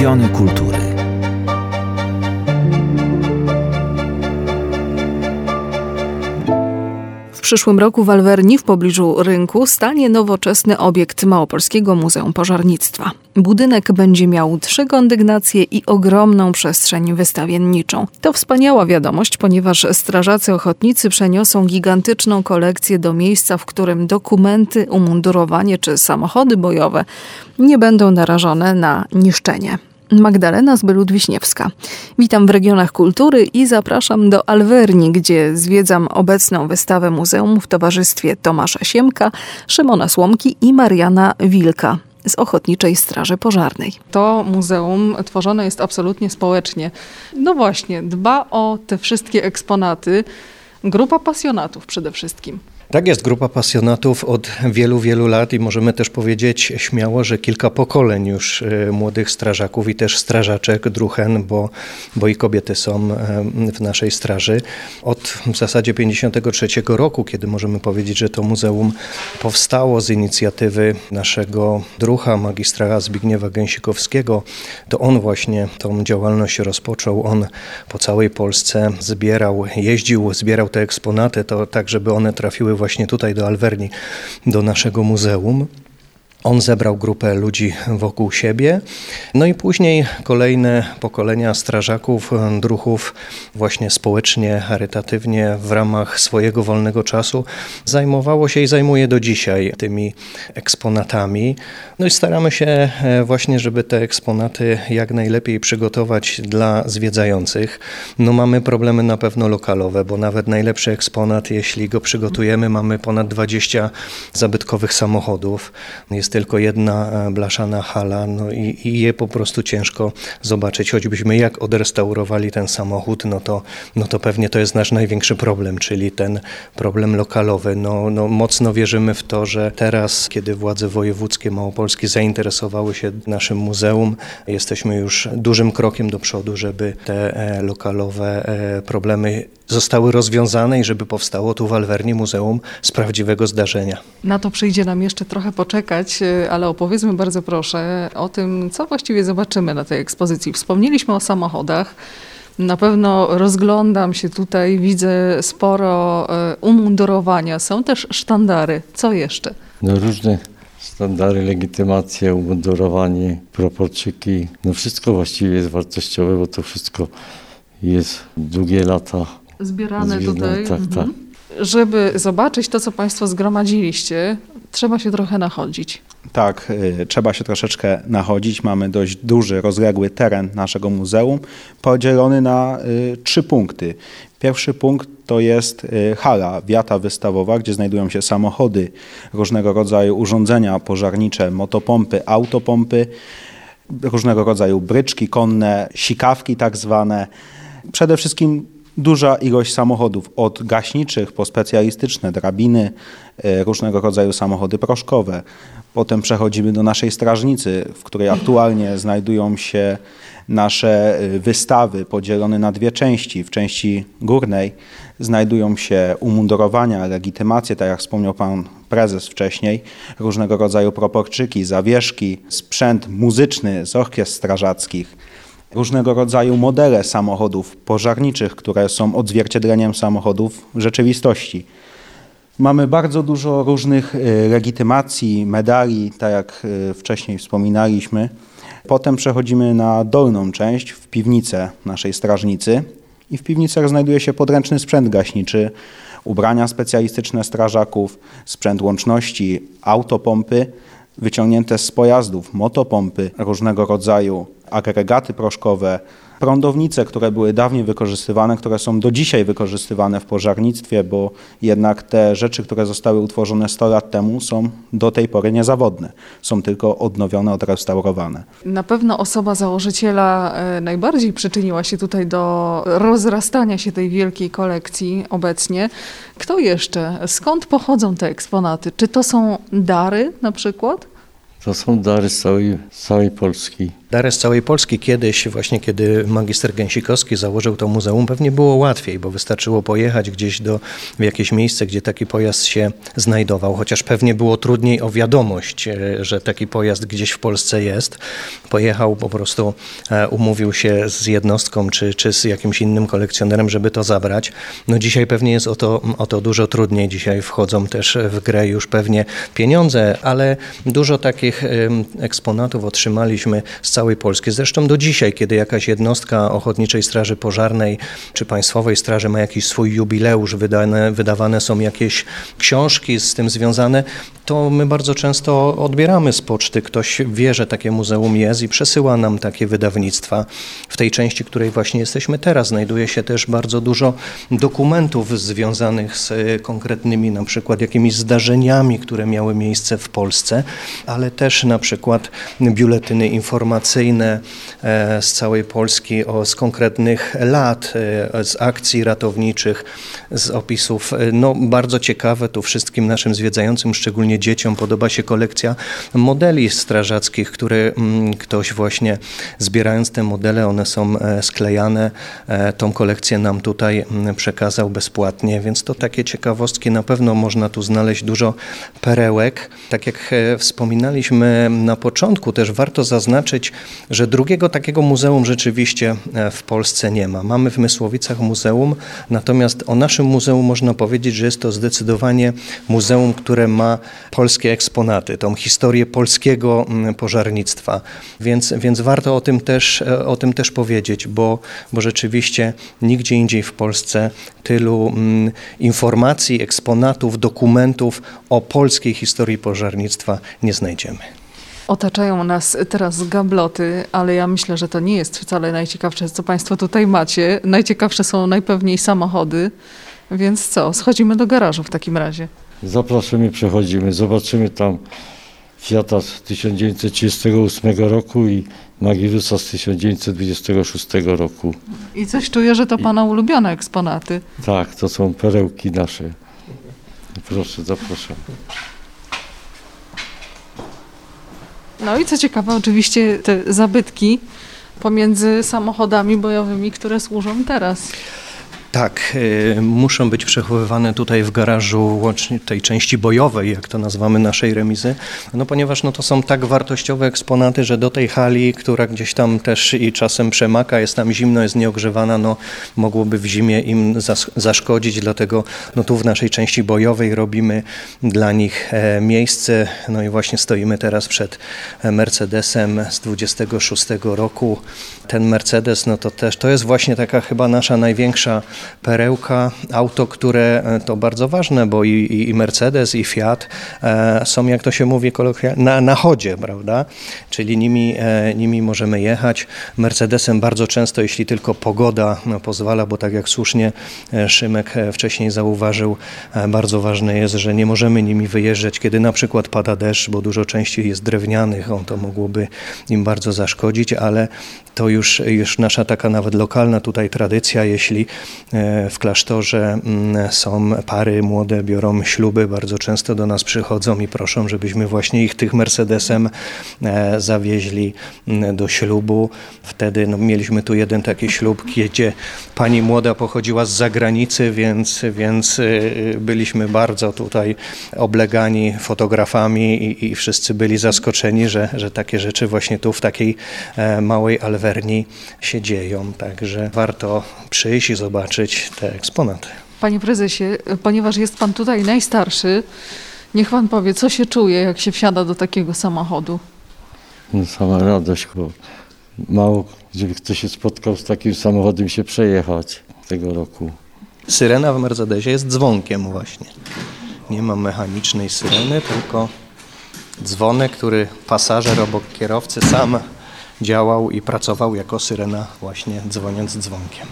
Regiony kultury. W przyszłym roku w Alverni w pobliżu rynku stanie nowoczesny obiekt Małopolskiego Muzeum Pożarnictwa. Budynek będzie miał 3 kondygnacje i ogromną przestrzeń wystawienniczą. To wspaniała wiadomość, ponieważ strażacy ochotnicy przeniosą gigantyczną kolekcję do miejsca, w którym dokumenty, umundurowanie czy samochody bojowe nie będą narażone na niszczenie. Magdalena Zbylut-Wiśniewska. Witam w Regionach Kultury i zapraszam do Alverni, gdzie zwiedzam obecną wystawę muzeum w towarzystwie Tomasza Siemka, Szymona Słomki i Mariana Wilka z Ochotniczej Straży Pożarnej. To muzeum tworzone jest absolutnie społecznie. No właśnie, dba o te wszystkie eksponaty grupa pasjonatów przede wszystkim. Tak jest, grupa pasjonatów od wielu, wielu lat i możemy też powiedzieć śmiało, że kilka pokoleń już młodych strażaków i też strażaczek, druhen, bo i kobiety są w naszej straży. Od w zasadzie 1953 roku, kiedy możemy powiedzieć, że to muzeum powstało z inicjatywy naszego druha, magistra Zbigniewa Gęsikowskiego, to on właśnie tą działalność rozpoczął. On po całej Polsce zbierał te eksponaty, to tak, żeby one trafiły właśnie tutaj do Alverni, do naszego muzeum. On zebrał grupę ludzi wokół siebie, no i później kolejne pokolenia strażaków, druhów właśnie społecznie, charytatywnie w ramach swojego wolnego czasu zajmowało się i zajmuje do dzisiaj tymi eksponatami. No i staramy się właśnie, żeby te eksponaty jak najlepiej przygotować dla zwiedzających. No mamy problemy na pewno lokalowe, bo nawet najlepszy eksponat, jeśli go przygotujemy, mamy ponad 20 zabytkowych samochodów. Jest tylko jedna blaszana hala, no i je po prostu ciężko zobaczyć. Choćbyśmy jak odrestaurowali ten samochód, no to pewnie to jest nasz największy problem, czyli ten problem lokalowy. No mocno wierzymy w to, że teraz, kiedy władze wojewódzkie małopolskie zainteresowały się naszym muzeum, jesteśmy już dużym krokiem do przodu, żeby te lokalowe problemy zostały rozwiązane i żeby powstało tu w Alverni muzeum z prawdziwego zdarzenia. Na to przyjdzie nam jeszcze trochę poczekać, ale opowiedzmy bardzo proszę o tym, co właściwie zobaczymy na tej ekspozycji. Wspomnieliśmy o samochodach. Na pewno rozglądam się tutaj, widzę sporo umundurowania. Są też sztandary. Co jeszcze? No różne sztandary, legitymacje, umundurowanie, proporczyki. No wszystko właściwie jest wartościowe, bo to wszystko jest długie lata zbierane tutaj. Tak. Żeby zobaczyć to, co Państwo zgromadziliście, trzeba się trochę nachodzić. Tak, trzeba się troszeczkę nachodzić. Mamy dość duży, rozległy teren naszego muzeum, podzielony na 3 punkty. Pierwszy punkt to jest hala, wiata wystawowa, gdzie znajdują się samochody, różnego rodzaju urządzenia pożarnicze, motopompy, autopompy, różnego rodzaju bryczki konne, sikawki tak zwane. Przede wszystkim duża ilość samochodów, od gaśniczych po specjalistyczne, drabiny, różnego rodzaju samochody proszkowe. Potem przechodzimy do naszej strażnicy, w której aktualnie znajdują się nasze wystawy podzielone na 2 części. W części górnej znajdują się umundurowania, legitymacje, tak jak wspomniał pan prezes wcześniej, różnego rodzaju proporczyki, zawieszki, sprzęt muzyczny z orkiestr strażackich, różnego rodzaju modele samochodów pożarniczych, które są odzwierciedleniem samochodów w rzeczywistości. Mamy bardzo dużo różnych legitymacji, medali, tak jak wcześniej wspominaliśmy. Potem przechodzimy na dolną część, w piwnicę naszej strażnicy. I w piwnicach znajduje się podręczny sprzęt gaśniczy, ubrania specjalistyczne strażaków, sprzęt łączności, autopompy, wyciągnięte z pojazdów, motopompy, różnego rodzaju agregaty proszkowe, prądownice, które były dawniej wykorzystywane, które są do dzisiaj wykorzystywane w pożarnictwie, bo jednak te rzeczy, które zostały utworzone 100 lat temu, są do tej pory niezawodne. Są tylko odnowione, odrestaurowane. Na pewno osoba założyciela najbardziej przyczyniła się tutaj do rozrastania się tej wielkiej kolekcji obecnie. Kto jeszcze? Skąd pochodzą te eksponaty? Czy to są dary na przykład? To są dary z całej Polski. Dary z całej Polski kiedyś, właśnie kiedy magister Gęsikowski założył to muzeum, pewnie było łatwiej, bo wystarczyło pojechać gdzieś w jakieś miejsce, gdzie taki pojazd się znajdował, chociaż pewnie było trudniej o wiadomość, że taki pojazd gdzieś w Polsce jest. Pojechał, po prostu umówił się z jednostką czy z jakimś innym kolekcjonerem, żeby to zabrać. No dzisiaj pewnie jest o to dużo trudniej. Dzisiaj wchodzą też w grę już pewnie pieniądze, ale dużo takich eksponatów otrzymaliśmy z całej Polski. Zresztą do dzisiaj, kiedy jakaś jednostka Ochotniczej Straży Pożarnej czy Państwowej Straży ma jakiś swój jubileusz, wydawane są jakieś książki z tym związane, to my bardzo często odbieramy z poczty. Ktoś wie, że takie muzeum jest i przesyła nam takie wydawnictwa. W tej części, której właśnie jesteśmy teraz, znajduje się też bardzo dużo dokumentów związanych z konkretnymi na przykład jakimiś zdarzeniami, które miały miejsce w Polsce, ale też na przykład biuletyny informacyjne z całej Polski z konkretnych lat, z akcji ratowniczych, z opisów. No, bardzo ciekawe, tu wszystkim naszym zwiedzającym, szczególnie dzieciom, podoba się kolekcja modeli strażackich, które ktoś właśnie zbierając te modele, one są sklejane, tą kolekcję nam tutaj przekazał bezpłatnie, więc to takie ciekawostki, na pewno można tu znaleźć dużo perełek. Tak jak wspominaliśmy na początku, też warto zaznaczyć, że drugiego takiego muzeum rzeczywiście w Polsce nie ma. Mamy w Mysłowicach muzeum, natomiast o naszym muzeum można powiedzieć, że jest to zdecydowanie muzeum, które ma polskie eksponaty, tą historię polskiego pożarnictwa, więc warto o tym też powiedzieć, bo rzeczywiście nigdzie indziej w Polsce tylu informacji, eksponatów, dokumentów o polskiej historii pożarnictwa nie znajdziemy. Otaczają nas teraz gabloty, ale ja myślę, że to nie jest wcale najciekawsze, co Państwo tutaj macie. Najciekawsze są najpewniej samochody, więc co, schodzimy do garażu w takim razie. Zapraszamy, przechodzimy, zobaczymy tam Fiata z 1938 roku i Magirusa z 1926 roku. I coś czuję, że to Pana ulubione eksponaty. Tak, to są perełki nasze. Proszę, zapraszam. No i co ciekawe, oczywiście te zabytki pomiędzy samochodami bojowymi, które służą teraz. Tak, muszą być przechowywane tutaj w garażu łącznie tej części bojowej, jak to nazywamy, naszej remizy, no ponieważ to są tak wartościowe eksponaty, że do tej hali, która gdzieś tam też i czasem przemaka, jest tam zimno, jest nieogrzewana, mogłoby w zimie im zaszkodzić, dlatego tu w naszej części bojowej robimy dla nich miejsce, no i właśnie stoimy teraz przed Mercedesem z 26 roku. Ten Mercedes, to jest właśnie taka chyba nasza największa perełka, auto, które to bardzo ważne, bo i Mercedes, i Fiat są, jak to się mówi kolokwialnie, na chodzie, prawda? Czyli nimi możemy jechać. Mercedesem bardzo często, jeśli tylko pogoda pozwala, bo tak jak słusznie Szymek wcześniej zauważył, bardzo ważne jest, że nie możemy nimi wyjeżdżać, kiedy na przykład pada deszcz, bo dużo częściej jest drewnianych, to mogłoby im bardzo zaszkodzić, ale to już nasza taka nawet lokalna tutaj tradycja, jeśli w klasztorze są pary młode, biorą śluby, bardzo często do nas przychodzą i proszą, żebyśmy właśnie ich tych Mercedesem zawieźli do ślubu. Wtedy mieliśmy tu jeden taki ślub, gdzie pani młoda pochodziła z zagranicy, więc byliśmy bardzo tutaj oblegani fotografami i wszyscy byli zaskoczeni, że takie rzeczy właśnie tu w takiej małej Alverni się dzieją. Także warto przyjść i zobaczyć te eksponaty. Panie prezesie, ponieważ jest Pan tutaj najstarszy, niech Pan powie, co się czuje, jak się wsiada do takiego samochodu? Sama radość, bo mało żeby ktoś się spotkał z takim samochodem się przejechać tego roku. Syrena w Mercedesie jest dzwonkiem właśnie. Nie ma mechanicznej syreny, tylko dzwonek, który pasażer obok kierowcy sam działał i pracował jako syrena, właśnie dzwoniąc dzwonkiem.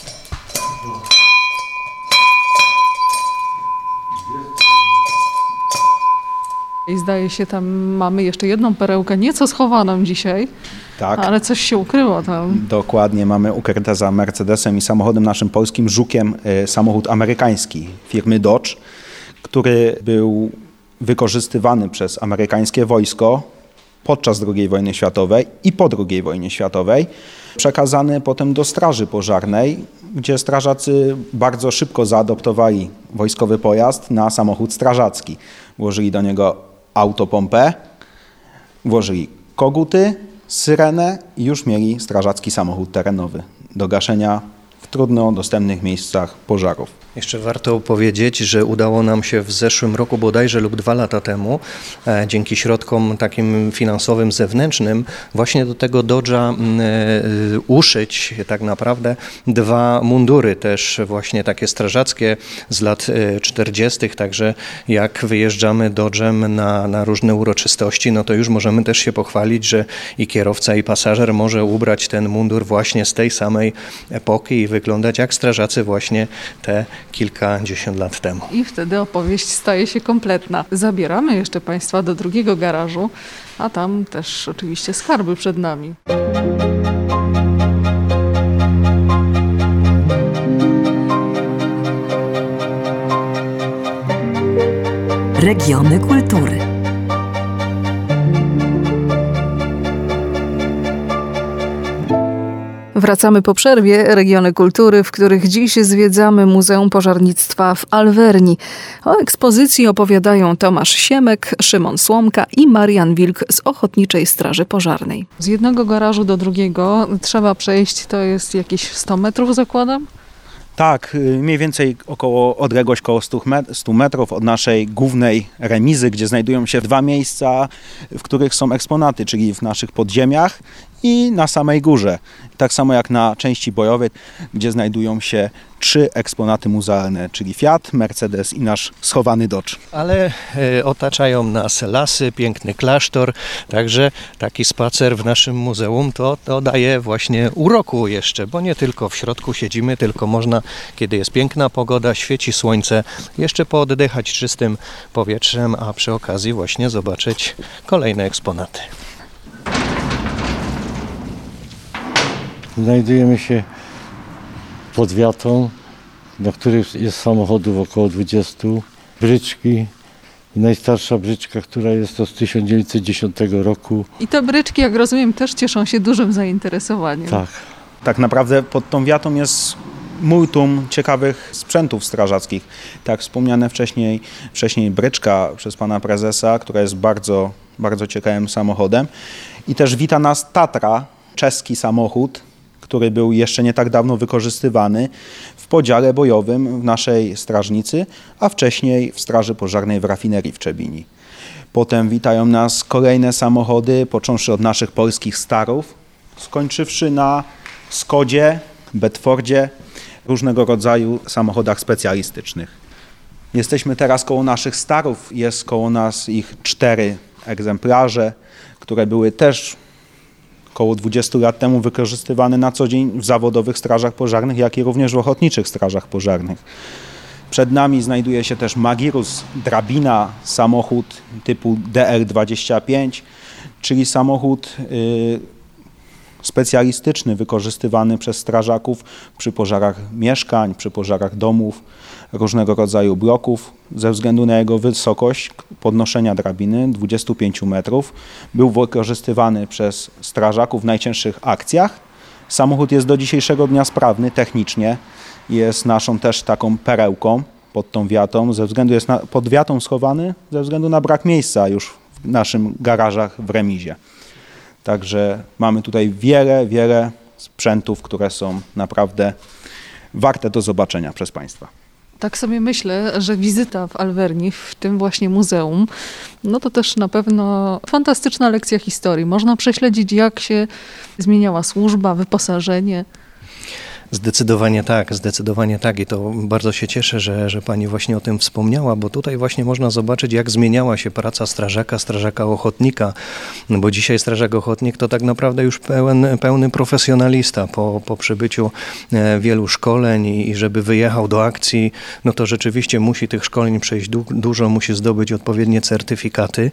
I zdaje się, tam mamy jeszcze jedną perełkę, nieco schowaną dzisiaj, Tak. Ale coś się ukryło tam. Dokładnie, mamy ukryte za Mercedesem i samochodem naszym polskim Żukiem samochód amerykański firmy Dodge, który był wykorzystywany przez amerykańskie wojsko podczas II wojny światowej i po II wojnie światowej, przekazany potem do Straży Pożarnej, gdzie strażacy bardzo szybko zaadoptowali wojskowy pojazd na samochód strażacki. Włożyli do niego autopompę, włożyli koguty, syrenę i już mieli strażacki samochód terenowy do gaszenia w trudno dostępnych miejscach pożarów. Jeszcze warto powiedzieć, że udało nam się w zeszłym roku bodajże lub 2 lata temu, dzięki środkom takim finansowym, zewnętrznym, właśnie do tego Dodge'a uszyć tak naprawdę 2 mundury też właśnie takie strażackie z lat 40. Także jak wyjeżdżamy Dodge'em na różne uroczystości, no to już możemy też się pochwalić, że i kierowca, i pasażer może ubrać ten mundur właśnie z tej samej epoki i wyglądać jak strażacy właśnie te kilkadziesiąt lat temu. I wtedy opowieść staje się kompletna. Zabieramy jeszcze Państwa do drugiego garażu, a tam też oczywiście skarby przed nami. Regiony kultury. Wracamy po przerwie. Regiony kultury, w których dziś zwiedzamy Muzeum Pożarnictwa w Alverni. O ekspozycji opowiadają Tomasz Siemek, Szymon Słomka i Marian Wilk z Ochotniczej Straży Pożarnej. Z jednego garażu do drugiego trzeba przejść, to jest jakieś 100 metrów, zakładam? Tak, mniej więcej odległość około 100 metrów od naszej głównej remizy, gdzie znajdują się 2 miejsca, w których są eksponaty, czyli w naszych podziemiach i na samej górze. Tak samo jak na części bojowej, gdzie znajdują się 3 eksponaty muzealne, czyli Fiat, Mercedes i nasz schowany Dodge. Ale otaczają nas lasy, piękny klasztor, także taki spacer w naszym muzeum to daje właśnie uroku jeszcze, bo nie tylko w środku siedzimy, tylko można, kiedy jest piękna pogoda, świeci słońce, jeszcze pooddychać czystym powietrzem, a przy okazji właśnie zobaczyć kolejne eksponaty. Znajdujemy się pod wiatą, na których jest samochodów około 20, bryczki. I najstarsza bryczka, która jest to z 1910 roku. I te bryczki, jak rozumiem, też cieszą się dużym zainteresowaniem. Tak. Tak naprawdę pod tą wiatą jest multum ciekawych sprzętów strażackich. Tak wspomniane wcześniej bryczka przez pana prezesa, która jest bardzo, bardzo ciekawym samochodem. I też wita nas Tatra, czeski samochód, który był jeszcze nie tak dawno wykorzystywany w podziale bojowym w naszej strażnicy, a wcześniej w Straży Pożarnej w rafinerii w Trzebini. Potem witają nas kolejne samochody, począwszy od naszych polskich Starów, skończywszy na Skodzie, Bedfordzie, różnego rodzaju samochodach specjalistycznych. Jesteśmy teraz koło naszych Starów, jest koło nas ich 4 egzemplarze, które były też około 20 lat temu wykorzystywane na co dzień w zawodowych strażach pożarnych, jak i również w ochotniczych strażach pożarnych. Przed nami znajduje się też Magirus, drabina, samochód typu DR-25, czyli samochód specjalistyczny wykorzystywany przez strażaków przy pożarach mieszkań, przy pożarach domów, różnego rodzaju bloków. Ze względu na jego wysokość podnoszenia drabiny 25 metrów był wykorzystywany przez strażaków w najcięższych akcjach. Samochód jest do dzisiejszego dnia sprawny technicznie, jest naszą też taką perełką pod tą wiatą, jest pod wiatą schowany ze względu na brak miejsca już w naszym garażach w remizie. Także mamy tutaj wiele sprzętów, które są naprawdę warte do zobaczenia przez Państwa. Tak sobie myślę, że wizyta w Alverni, w tym właśnie muzeum, no to też na pewno fantastyczna lekcja historii. Można prześledzić, jak się zmieniała służba, wyposażenie. Zdecydowanie tak i to bardzo się cieszę, że pani właśnie o tym wspomniała, bo tutaj właśnie można zobaczyć, jak zmieniała się praca strażaka ochotnika, no bo dzisiaj strażak ochotnik to tak naprawdę już pełny profesjonalista po przebyciu wielu szkoleń i żeby wyjechał do akcji, no to rzeczywiście musi tych szkoleń przejść dużo, musi zdobyć odpowiednie certyfikaty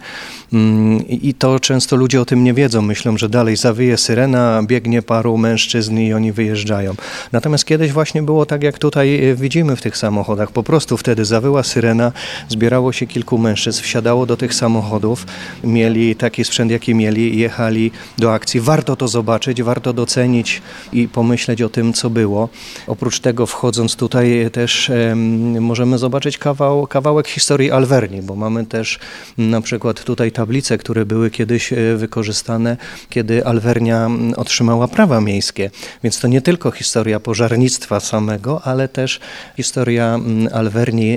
i to często ludzie o tym nie wiedzą, myślą, że dalej zawyje syrena, biegnie paru mężczyzn i oni wyjeżdżają. Natomiast kiedyś właśnie było tak, jak tutaj widzimy w tych samochodach. Po prostu wtedy zawyła syrena, zbierało się kilku mężczyzn, wsiadało do tych samochodów, mieli taki sprzęt, jaki mieli, jechali do akcji. Warto to zobaczyć, warto docenić i pomyśleć o tym, co było. Oprócz tego, wchodząc tutaj, też możemy zobaczyć kawałek historii Alverni, bo mamy też na przykład tutaj tablice, które były kiedyś wykorzystane, kiedy Alvernia otrzymała prawa miejskie. Więc to nie tylko historia pożarnictwa samego, ale też historia Alverni,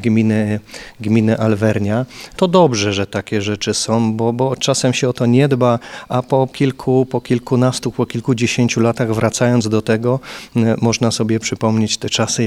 gminy Alvernia. To dobrze, że takie rzeczy są, bo czasem się o to nie dba, a po kilkunastu, po kilkudziesięciu latach wracając do tego, można sobie przypomnieć te czasy,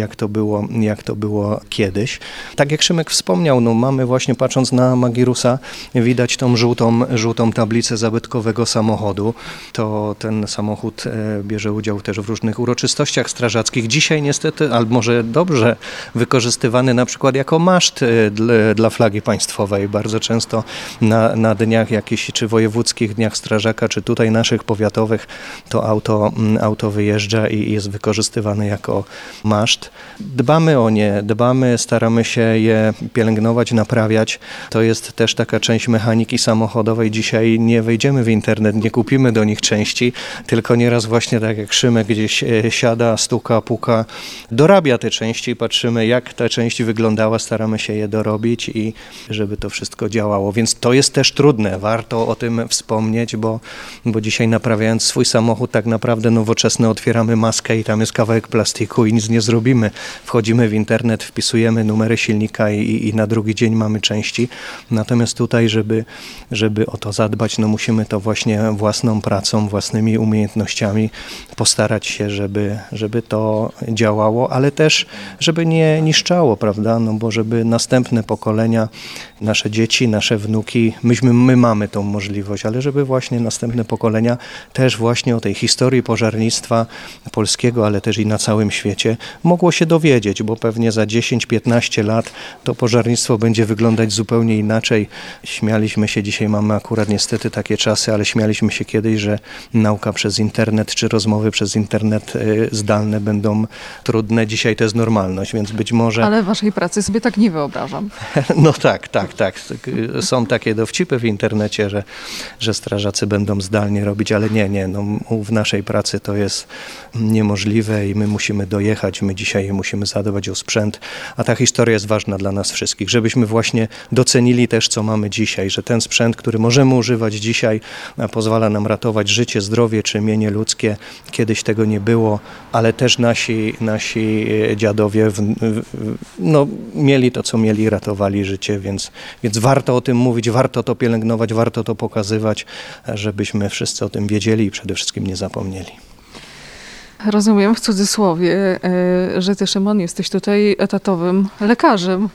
jak to było kiedyś. Tak jak Szymek wspomniał, mamy właśnie, patrząc na Magirusa, widać tą żółtą tablicę zabytkowego samochodu. To ten samochód bierze udział też w różnych uroczystościach strażackich. Dzisiaj niestety, albo może dobrze, wykorzystywany na przykład jako maszt dla flagi państwowej. Bardzo często na dniach jakichś, czy wojewódzkich dniach strażaka, czy tutaj naszych powiatowych, to auto wyjeżdża i jest wykorzystywane jako maszt. Dbamy o nie, staramy się je pielęgnować, naprawiać. To jest też taka część mechaniki samochodowej. Dzisiaj nie wejdziemy w internet, nie kupimy do nich części, tylko nieraz właśnie tak jak Szymek gdzieś siada, stuka, puka, dorabia te części, patrzymy jak ta część wyglądała, staramy się je dorobić i żeby to wszystko działało. Więc to jest też trudne, warto o tym wspomnieć, bo dzisiaj naprawiając swój samochód tak naprawdę nowoczesny, otwieramy maskę i tam jest kawałek plastiku i nic nie zrobimy. Wchodzimy w internet, wpisujemy numery silnika i na drugi dzień mamy części. Natomiast tutaj, żeby o to zadbać, musimy to właśnie własną pracą, własnymi umiejętnościami postarać się, żeby to działało, ale też, żeby nie niszczało, prawda? Bo żeby następne pokolenia, nasze dzieci, nasze wnuki, my mamy tą możliwość, ale żeby właśnie następne pokolenia też właśnie o tej historii pożarnictwa polskiego, ale też i na całym świecie mogło się dowiedzieć, bo pewnie za 10-15 lat to pożarnictwo będzie wyglądać zupełnie inaczej. Śmialiśmy się, dzisiaj mamy akurat niestety takie czasy, ale śmialiśmy się kiedyś, że nauka przez internet czy rozmowy przez internet zdalne będą trudne. Dzisiaj to jest normalność, więc być może... Ale waszej pracy sobie tak nie wyobrażam. No tak. Są takie dowcipy w internecie, że strażacy będą zdalnie robić, ale nie. W naszej pracy to jest niemożliwe i my musimy dojechać, my dzisiaj musimy zadbać o sprzęt, a ta historia jest ważna dla nas wszystkich, żebyśmy właśnie docenili też, co mamy dzisiaj, że ten sprzęt, który możemy używać dzisiaj, pozwala nam ratować życie, zdrowie czy mienie ludzkie. Kiedyś tego nie było, ale też nasi dziadowie mieli to, co mieli, ratowali życie, więc warto o tym mówić, warto to pielęgnować, warto to pokazywać, żebyśmy wszyscy o tym wiedzieli i przede wszystkim nie zapomnieli. Rozumiem w cudzysłowie, że ty, Szymon, jesteś tutaj etatowym lekarzem.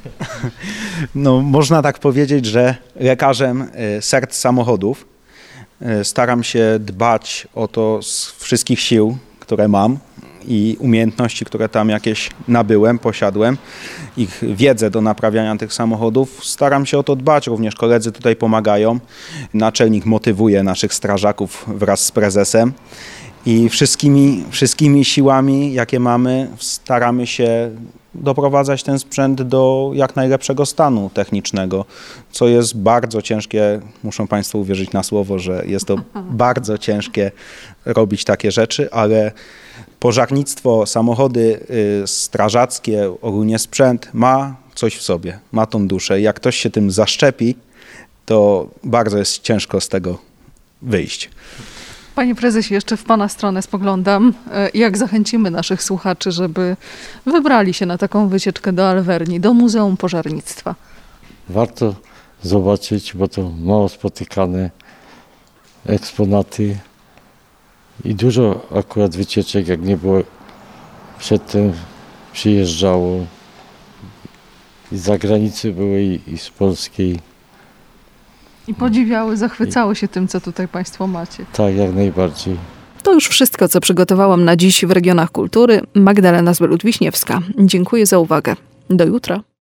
Można tak powiedzieć, że lekarzem serc samochodów. Staram się dbać o to z wszystkich sił, które mam i umiejętności, które tam jakieś nabyłem, posiadłem, ich wiedzę do naprawiania tych samochodów. Staram się o to dbać, również koledzy tutaj pomagają. Naczelnik motywuje naszych strażaków wraz z prezesem. I wszystkimi siłami, jakie mamy, staramy się doprowadzać ten sprzęt do jak najlepszego stanu technicznego, co jest bardzo ciężkie. Muszą Państwo uwierzyć na słowo, że jest to bardzo ciężkie robić takie rzeczy, ale pożarnictwo, samochody strażackie, ogólnie sprzęt ma coś w sobie, ma tą duszę. Jak ktoś się tym zaszczepi, to bardzo jest ciężko z tego wyjść. Panie prezesie, jeszcze w pana stronę spoglądam. Jak zachęcimy naszych słuchaczy, żeby wybrali się na taką wycieczkę do Alverni, do Muzeum Pożarnictwa? Warto zobaczyć, bo to mało spotykane eksponaty i dużo akurat wycieczek, jak nie było przedtem, przyjeżdżało i z zagranicy były i z polskiej. I podziwiały, zachwycały się tym, co tutaj państwo macie. Tak, jak najbardziej. To już wszystko, co przygotowałam na dziś w Regionach Kultury. Magdalena Zbelut-Wiśniewska. Dziękuję za uwagę. Do jutra.